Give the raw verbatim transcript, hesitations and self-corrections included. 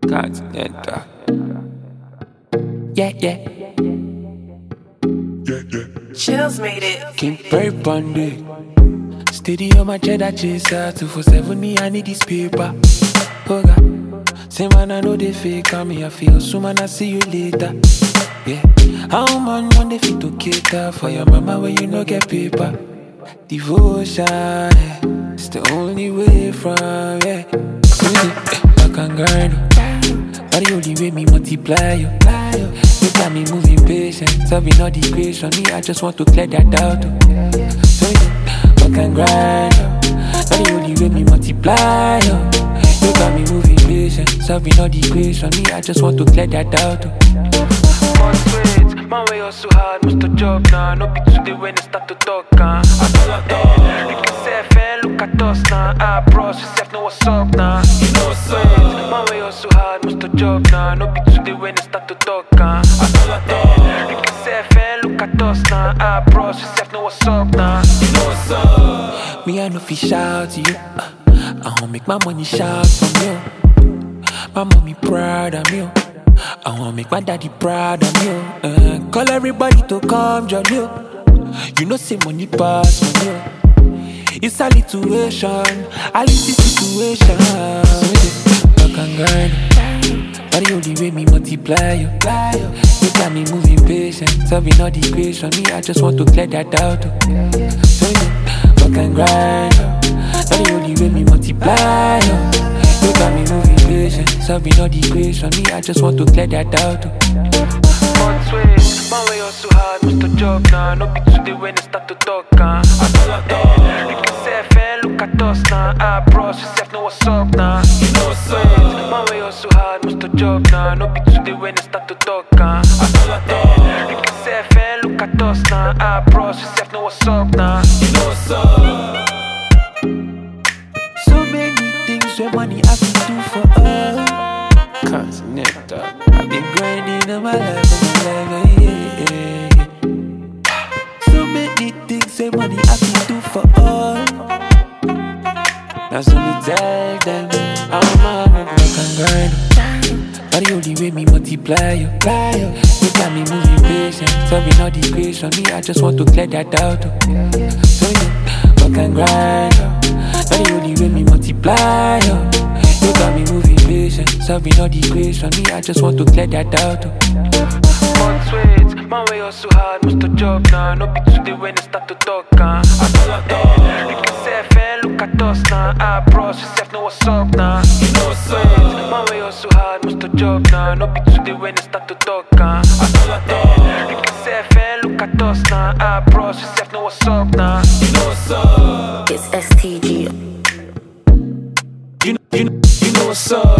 Continental. Yeah, yeah. Yeah, yeah. Chills made it. King Perry Bundy. Steady on my cheddar chaser. two four seven me, I need this paper. Oh God. Say man, I know they fake on me. I feel so man, I see you later. Yeah. How man want they fit to cater for your mama when you no get paper? Devotion, yeah. It's the only way from, yeah. I can grind. But the only way me multiply you. You got me moving patient, solving all the equation. Me, I just want to clear that out. So yeah, I can grind. But the only way me multiply you. You got me moving patient, solving all the equation. Me, I just want to clear that out. Man, way hustle hard, must to job now. No be today when they start to talk, huh? I feel like that. You can say, fan, look at us now. Ah, bros, you self know what's up now. You know what's up. Man, way hustle hard, must to job now. No be today when they start to talk, huh? I feel like that. You can say, fan, look at us now. Ah, bros, you self know what's up now. You know what's up. Me, I know fish shout to you. I won't make my money shout from you. My mommy proud of me. I wanna make my daddy proud of me. Uh, call everybody to come join you. You know, say money pass on you. It's a situation, a little situation. So I can grind. But the only way me multiply you. You got me moving patient, solving all the equation. Me, I just want to clear that out. So yeah, I can grind. But the only way me multiply you. You got me moving patient, solving all the equation. Me, I just want to clear that out. Hot switch, man, way hustle hard, must to job now. No be today when they start to talk, huh? I feel like that. You can say, fan, look at us now. Ah, bros, you self know what's up now. You know what's up. Man, way hustle hard, must to job now. No be today when they start to talk, huh? I feel like that. You can say, fan, look at us now. Ah, bros, you self know what's up now. You know what's up. So many things where money I can do for us. Continental. I've been grinding all my life, all my life, yeah, yeah, yeah. So many things where money I can do for us. Now so me tell them, I'm a man, I can grind. But the only way me multiply you. You got me moving patient, solving all the equation. Me, I just want to clear that out. So yeah, I can grind. But the only way me multiply you. You got me moving patient, solving all the equation. Me, I just want to clear that out. Hot switch, man, way hustle hard, must to job now. No be today when they start to talk, huh? I feel like that. You can say, fan, look at us now. Ah, bros, you self know what's up now. You know what's up. Man, way hustle hard, must to job now. No be today when they start to talk, huh? I feel like that. You can say, fan, look at us now. Ah, bros, you self know what's up now. You know what's up. It's S T G. You know, you know, you know what's up.